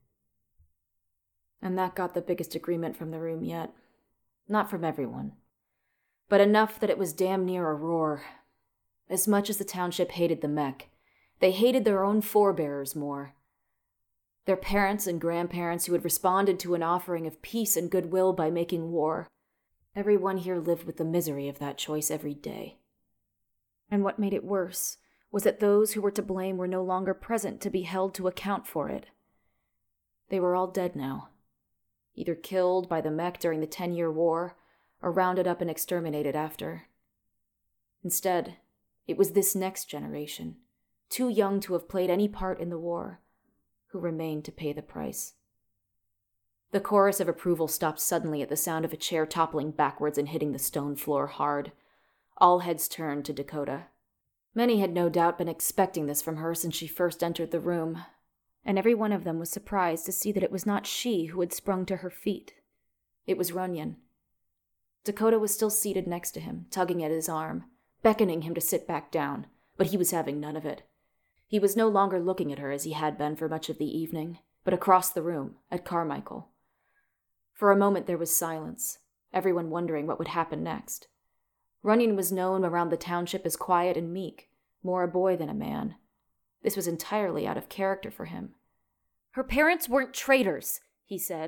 And that got the biggest agreement from the room yet. Not from everyone, but enough that it was damn near a roar. As much as the township hated the mech, they hated their own forebears more. Their parents and grandparents who had responded to an offering of peace and goodwill by making war. Everyone here lived with the misery of that choice every day. And what made it worse was that those who were to blame were no longer present to be held to account for it. They were all dead now, either killed by the mech during the ten-year war or rounded up and exterminated after. Instead, it was this next generation, too young to have played any part in the war, who remained to pay the price. The chorus of approval stopped suddenly at the sound of a chair toppling backwards and hitting the stone floor hard. All heads turned to Dakota. Many had no doubt been expecting this from her since she first entered the room, and every one of them was surprised to see that it was not she who had sprung to her feet. It was Runyon. Dakota was still seated next to him, tugging at his arm, beckoning him to sit back down, but he was having none of it. He was no longer looking at her as he had been for much of the evening, but across the room, at Carmichael. For a moment there was silence, everyone wondering what would happen next. Runyon was known around the township as quiet and meek, more a boy than a man. This was entirely out of character for him. Her parents weren't traitors, he said.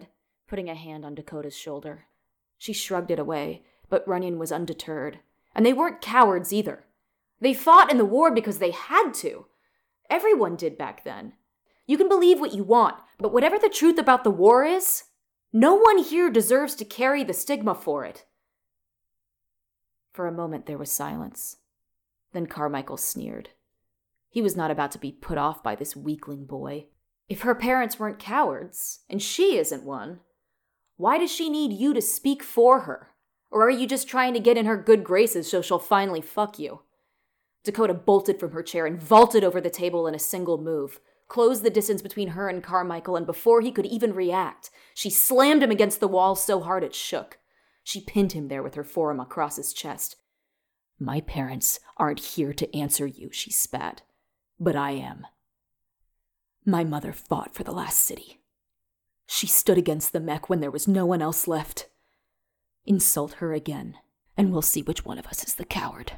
putting a hand on Dakota's shoulder. She shrugged it away, but Runyon was undeterred. And they weren't cowards either. They fought in the war because they had to. Everyone did back then. You can believe what you want, but whatever the truth about the war is, no one here deserves to carry the stigma for it. For a moment there was silence. Then Carmichael sneered. He was not about to be put off by this weakling boy. If her parents weren't cowards, and she isn't one, why does she need you to speak for her? Or are you just trying to get in her good graces so she'll finally fuck you? Dakota bolted from her chair and vaulted over the table in a single move, closed the distance between her and Carmichael, and before he could even react, she slammed him against the wall so hard it shook. She pinned him there with her forearm across his chest. "My parents aren't here to answer you," she spat. "But I am. My mother fought for the last city. She stood against the mech when there was no one else left. Insult her again, and we'll see which one of us is the coward."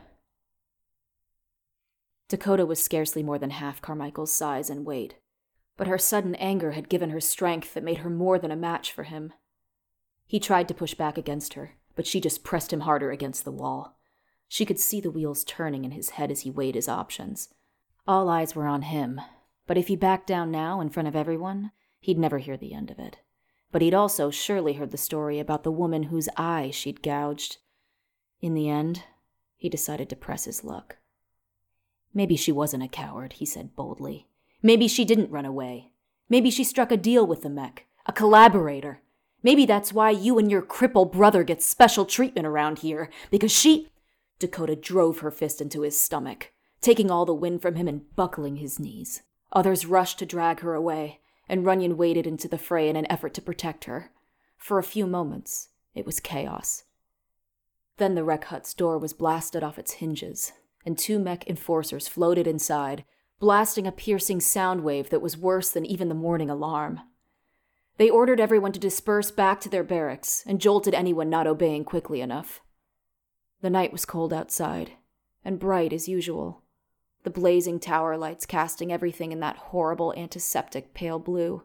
Dakota was scarcely more than half Carmichael's size and weight, but her sudden anger had given her strength that made her more than a match for him. He tried to push back against her, but she just pressed him harder against the wall. She could see the wheels turning in his head as he weighed his options. All eyes were on him, but if he backed down now in front of everyone, he'd never hear the end of it. But he'd also surely heard the story about the woman whose eye she'd gouged. In the end, he decided to press his luck. "Maybe she wasn't a coward," he said boldly. "Maybe she didn't run away. Maybe she struck a deal with the mech, a collaborator. Maybe that's why you and your cripple brother get special treatment around here, because she—" Dakota drove her fist into his stomach, taking all the wind from him and buckling his knees. Others rushed to drag her away, and Runyon waded into the fray in an effort to protect her. For a few moments, it was chaos. Then the rec hut's door was blasted off its hinges, and two mech enforcers floated inside, blasting a piercing sound wave that was worse than even the morning alarm. They ordered everyone to disperse back to their barracks and jolted anyone not obeying quickly enough. The night was cold outside, and bright as usual, the blazing tower lights casting everything in that horrible antiseptic pale blue.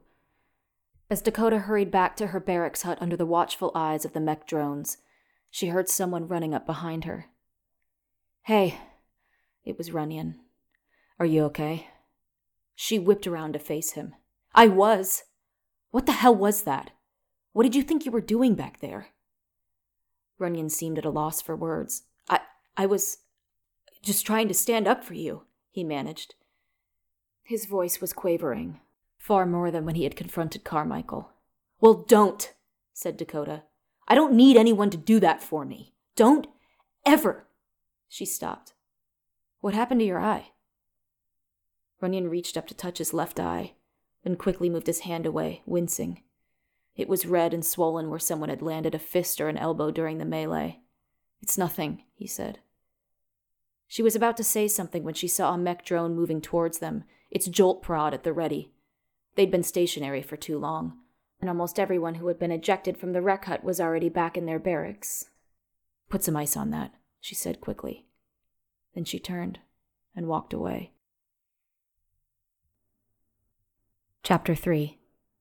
As Dakota hurried back to her barracks hut under the watchful eyes of the mech drones, she heard someone running up behind her. "Hey," it was Runyon. "Are you okay?" She whipped around to face him. "I was. What the hell was that? What did you think you were doing back there?" Runyon seemed at a loss for words. I, I was just trying to stand up for you," he managed. His voice was quavering, far more than when he had confronted Carmichael. "Well, don't," said Dakota. "I don't need anyone to do that for me. Don't ever." She stopped. "What happened to your eye?" Runyon reached up to touch his left eye, then quickly moved his hand away, wincing. It was red and swollen where someone had landed a fist or an elbow during the melee. "It's nothing," he said. She was about to say something when she saw a mech drone moving towards them, its jolt prod at the ready. They'd been stationary for too long, and almost everyone who had been ejected from the rec hut was already back in their barracks. "Put some ice on that," she said quickly. Then she turned and walked away. Chapter three.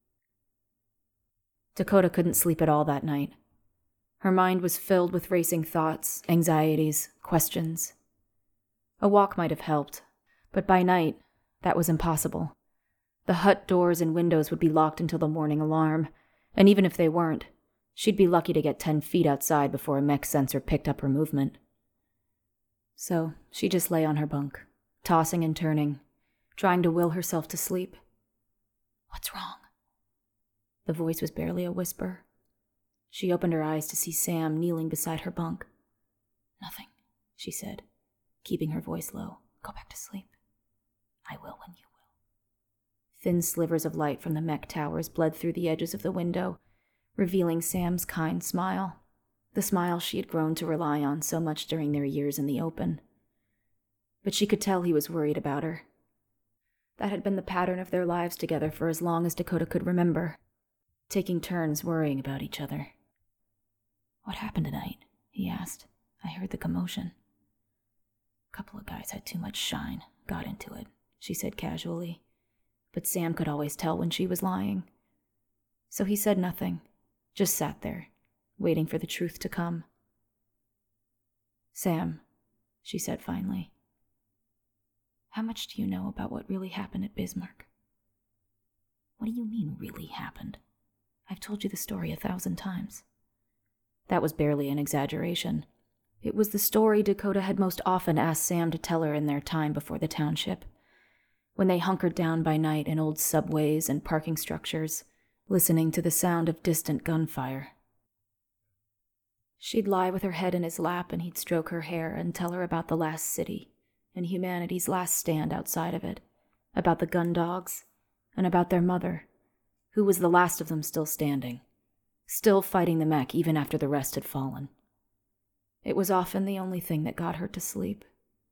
Dakota couldn't sleep at all that night. Her mind was filled with racing thoughts, anxieties, questions. A walk might have helped, but by night, that was impossible. The hut doors and windows would be locked until the morning alarm, and even if they weren't, she'd be lucky to get ten feet outside before a mech sensor picked up her movement. So she just lay on her bunk, tossing and turning, trying to will herself to sleep. "What's wrong?" The voice was barely a whisper. She opened her eyes to see Sam kneeling beside her bunk. "Nothing," she said, keeping her voice low. "Go back to sleep. I will when you will." Thin slivers of light from the mech towers bled through the edges of the window, revealing Sam's kind smile, the smile she had grown to rely on so much during their years in the open. But she could tell he was worried about her. That had been the pattern of their lives together for as long as Dakota could remember, taking turns worrying about each other. "What happened tonight?" he asked. "I heard the commotion." "A couple of guys had too much shine, got into it," she said casually. But Sam could always tell when she was lying. So he said nothing, just sat there, waiting for the truth to come. "Sam," she said finally, "how much do you know about what really happened at Bismarck?" "What do you mean, really happened? I've told you the story a thousand times." That was barely an exaggeration. It was the story Dakota had most often asked Sam to tell her in their time before the township, when they hunkered down by night in old subways and parking structures, listening to the sound of distant gunfire. She'd lie with her head in his lap and he'd stroke her hair and tell her about the last city and humanity's last stand outside of it, about the gun dogs, and about their mother, who was the last of them still standing, still fighting the mech even after the rest had fallen. It was often the only thing that got her to sleep.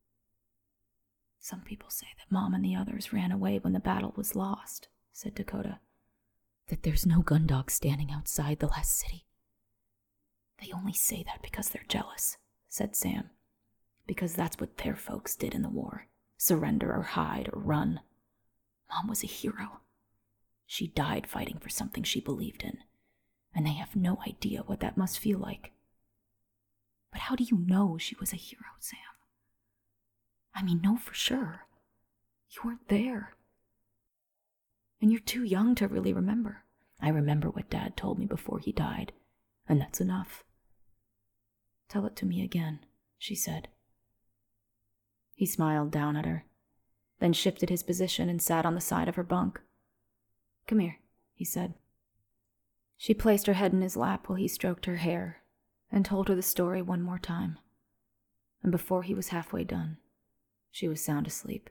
"Some people say that Mom and the others ran away when the battle was lost," said Dakota. "That there's no gun dogs standing outside the last city." "They only say that because they're jealous," said Sam. "Because that's what their folks did in the war. Surrender or hide or run. Mom was a hero. She died fighting for something she believed in, and they have no idea what that must feel like." "But how do you know she was a hero, Sam? I mean, know for sure. You weren't there. And you're too young to really remember." "I remember what Dad told me before he died, and that's enough." "Tell it to me again," she said. He smiled down at her, then shifted his position and sat on the side of her bunk. "Come here," he said. She placed her head in his lap while he stroked her hair and told her the story one more time. And before he was halfway done, she was sound asleep.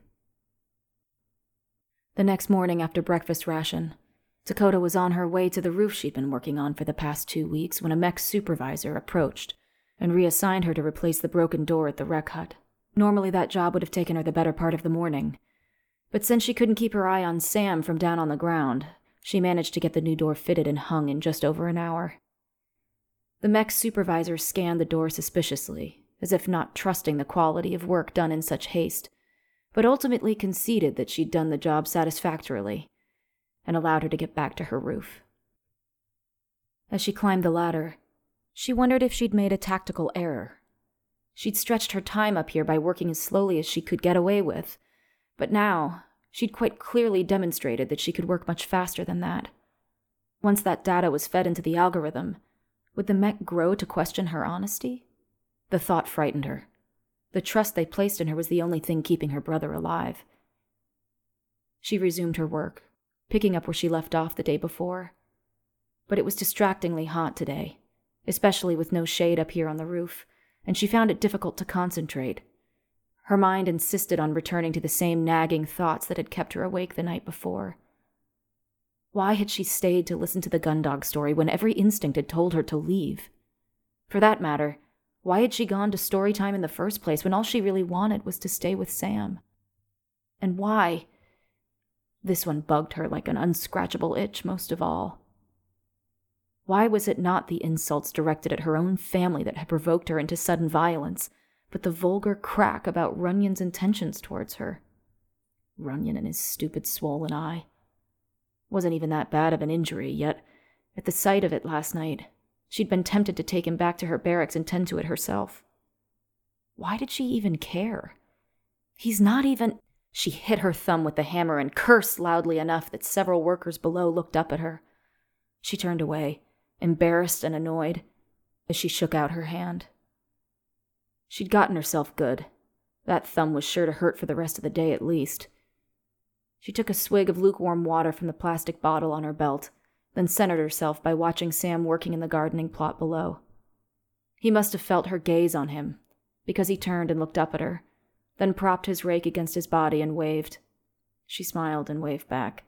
The next morning after breakfast ration, Dakota was on her way to the roof she'd been working on for the past two weeks when a mech supervisor approached and reassigned her to replace the broken door at the rec hut. Normally that job would have taken her the better part of the morning, but since she couldn't keep her eye on Sam from down on the ground, she managed to get the new door fitted and hung in just over an hour. The mech supervisor scanned the door suspiciously, as if not trusting the quality of work done in such haste, but ultimately conceded that she'd done the job satisfactorily and allowed her to get back to her roof. As she climbed the ladder, she wondered if she'd made a tactical error. She'd stretched her time up here by working as slowly as she could get away with, but now she'd quite clearly demonstrated that she could work much faster than that. Once that data was fed into the algorithm, would the mech grow to question her honesty? The thought frightened her. The trust they placed in her was the only thing keeping her brother alive. She resumed her work, picking up where she left off the day before. But it was distractingly hot today, especially with no shade up here on the roof, and she found it difficult to concentrate. Her mind insisted on returning to the same nagging thoughts that had kept her awake the night before. Why had she stayed to listen to the Gundog story when every instinct had told her to leave? For that matter, why had she gone to story time in the first place when all she really wanted was to stay with Sam? And why? This one bugged her like an unscratchable itch most of all. Why was it not the insults directed at her own family that had provoked her into sudden violence, but the vulgar crack about Runyon's intentions towards her? Runyon and his stupid swollen eye. Wasn't even that bad of an injury, yet at the sight of it last night, she'd been tempted to take him back to her barracks and tend to it herself. Why did she even care? He's not even... She hit her thumb with the hammer and cursed loudly enough that several workers below looked up at her. She turned away, embarrassed and annoyed, as she shook out her hand. She'd gotten herself good. That thumb was sure to hurt for the rest of the day at least. She took a swig of lukewarm water from the plastic bottle on her belt, then centered herself by watching Sam working in the gardening plot below. He must have felt her gaze on him, because he turned and looked up at her, then propped his rake against his body and waved. She smiled and waved back.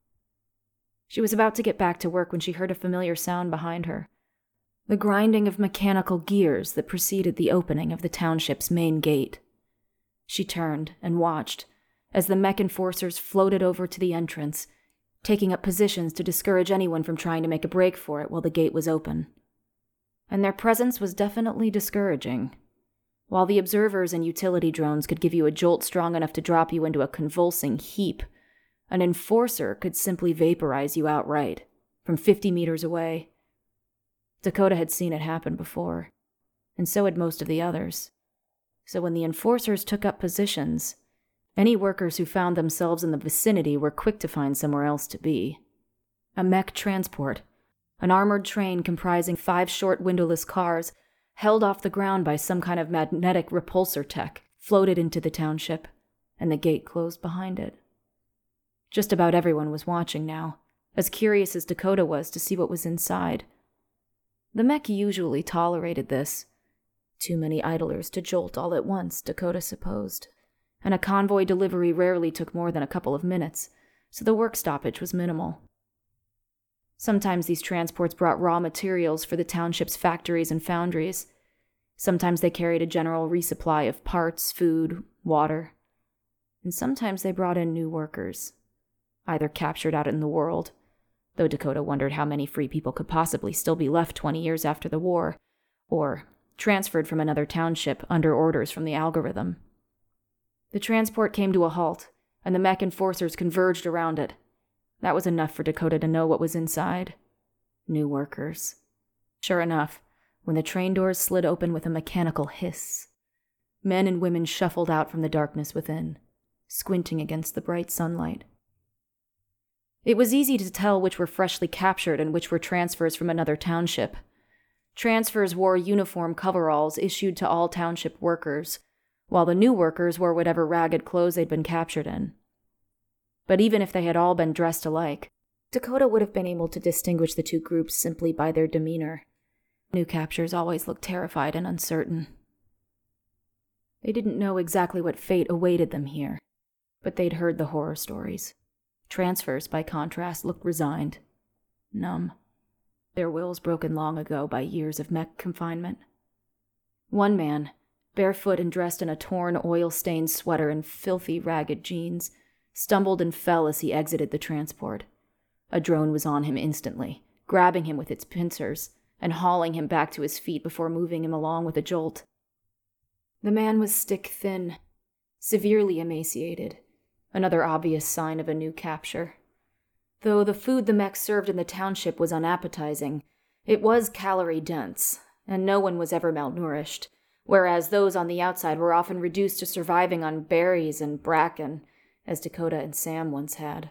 She was about to get back to work when she heard a familiar sound behind her, the grinding of mechanical gears that preceded the opening of the township's main gate. She turned and watched as the mech enforcers floated over to the entrance, taking up positions to discourage anyone from trying to make a break for it while the gate was open. And their presence was definitely discouraging. While the observers and utility drones could give you a jolt strong enough to drop you into a convulsing heap, an enforcer could simply vaporize you outright, from fifty meters away. Dakota had seen it happen before, and so had most of the others. So when the enforcers took up positions, any workers who found themselves in the vicinity were quick to find somewhere else to be. A mech transport, an armored train comprising five short windowless cars, held off the ground by some kind of magnetic repulsor tech, floated into the township, and the gate closed behind it. Just about everyone was watching now, as curious as Dakota was to see what was inside. The mech usually tolerated this. Too many idlers to jolt all at once, Dakota supposed, and a convoy delivery rarely took more than a couple of minutes, so the work stoppage was minimal. Sometimes these transports brought raw materials for the township's factories and foundries. Sometimes they carried a general resupply of parts, food, water. And sometimes they brought in new workers, either captured out in the world, though Dakota wondered how many free people could possibly still be left twenty years after the war, or transferred from another township under orders from the algorithm. The transport came to a halt, and the mech enforcers converged around it. That was enough for Dakota to know what was inside. New workers. Sure enough, when the train doors slid open with a mechanical hiss, men and women shuffled out from the darkness within, squinting against the bright sunlight. It was easy to tell which were freshly captured and which were transfers from another township. Transfers wore uniform coveralls issued to all township workers, while the new workers wore whatever ragged clothes they'd been captured in. But even if they had all been dressed alike, Dakota would have been able to distinguish the two groups simply by their demeanor. New captures always looked terrified and uncertain. They didn't know exactly what fate awaited them here, but they'd heard the horror stories. Transfers, by contrast, looked resigned, numb, their wills broken long ago by years of mech confinement. One man, barefoot and dressed in a torn, oil-stained sweater and filthy, ragged jeans, stumbled and fell as he exited the transport. A drone was on him instantly, grabbing him with its pincers and hauling him back to his feet before moving him along with a jolt. The man was stick-thin, severely emaciated, another obvious sign of a new capture. Though the food the mech served in the township was unappetizing, it was calorie-dense, and no one was ever malnourished, whereas those on the outside were often reduced to surviving on berries and bracken, as Dakota and Sam once had.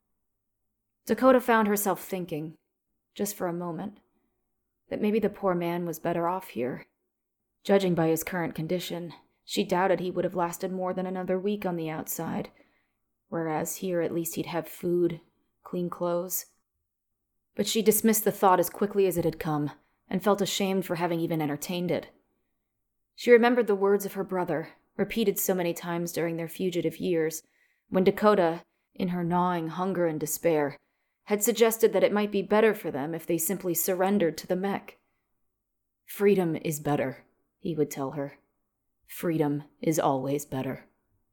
Dakota found herself thinking, just for a moment, that maybe the poor man was better off here. Judging by his current condition, she doubted he would have lasted more than another week on the outside, whereas here at least he'd have food, clean clothes. But she dismissed the thought as quickly as it had come, and felt ashamed for having even entertained it. She remembered the words of her brother, repeated so many times during their fugitive years, when Dakota, in her gnawing hunger and despair, had suggested that it might be better for them if they simply surrendered to the mech. Freedom is better, he would tell her. Freedom is always better.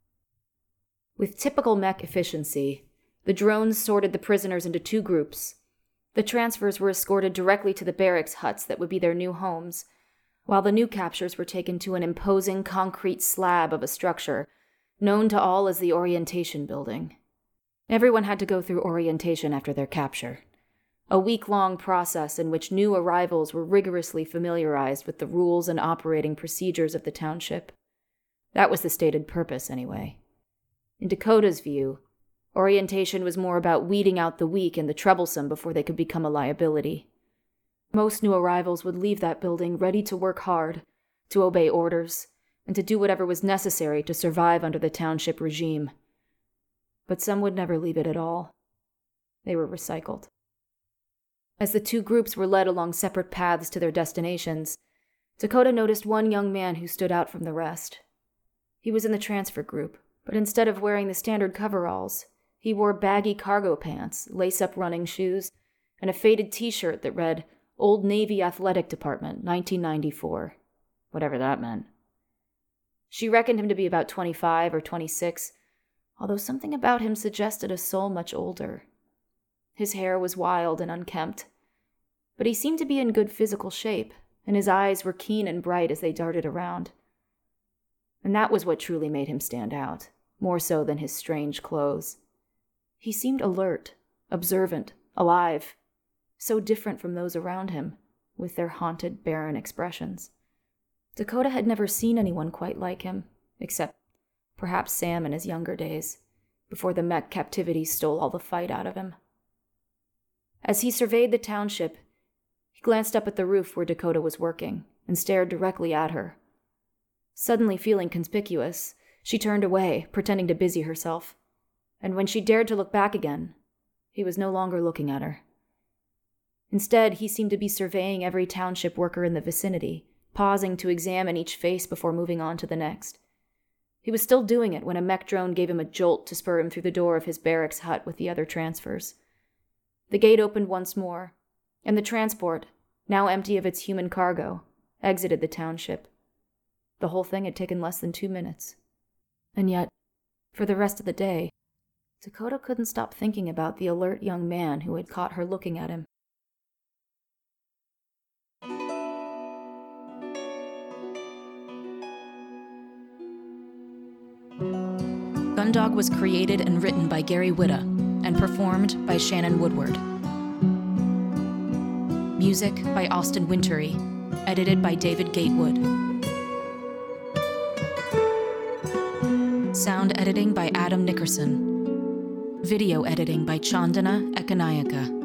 With typical mech efficiency, the drones sorted the prisoners into two groups. The transfers were escorted directly to the barracks huts that would be their new homes, while the new captures were taken to an imposing concrete slab of a structure, known to all as the Orientation Building. Everyone had to go through orientation after their capture, a week-long process in which new arrivals were rigorously familiarized with the rules and operating procedures of the township. That was the stated purpose, anyway. In Dakota's view, orientation was more about weeding out the weak and the troublesome before they could become a liability. Most new arrivals would leave that building ready to work hard, to obey orders, and to do whatever was necessary to survive under the township regime. But some would never leave it at all. They were recycled. As the two groups were led along separate paths to their destinations, Dakota noticed one young man who stood out from the rest. He was in the transfer group, but instead of wearing the standard coveralls, he wore baggy cargo pants, lace-up running shoes, and a faded t-shirt that read, Old Navy Athletic Department, nineteen ninety-four. Whatever that meant. She reckoned him to be about twenty-five or twenty-six, although something about him suggested a soul much older. His hair was wild and unkempt, but he seemed to be in good physical shape, and his eyes were keen and bright as they darted around. And that was what truly made him stand out, more so than his strange clothes. He seemed alert, observant, alive, so different from those around him. with their haunted, barren expressions. Dakota had never seen anyone quite like him, except perhaps Sam in his younger days, before the mech captivity stole all the fight out of him. As he surveyed the township, he glanced up at the roof where Dakota was working and stared directly at her. Suddenly feeling conspicuous, she turned away, pretending to busy herself, and when she dared to look back again, he was no longer looking at her. Instead, he seemed to be surveying every township worker in the vicinity, pausing to examine each face before moving on to the next. He was still doing it when a mech drone gave him a jolt to spur him through the door of his barracks hut with the other transfers. The gate opened once more, and the transport, now empty of its human cargo, exited the township. The whole thing had taken less than two minutes. And yet, for the rest of the day, Dakota couldn't stop thinking about the alert young man who had caught her looking at him. Gundog was created and written by Gary Whitta and performed by Shannon Woodward. Music by Austin Wintory, edited by David Gatewood. Sound editing by Adam Nickerson. Video editing by Chandana Ekanayaka.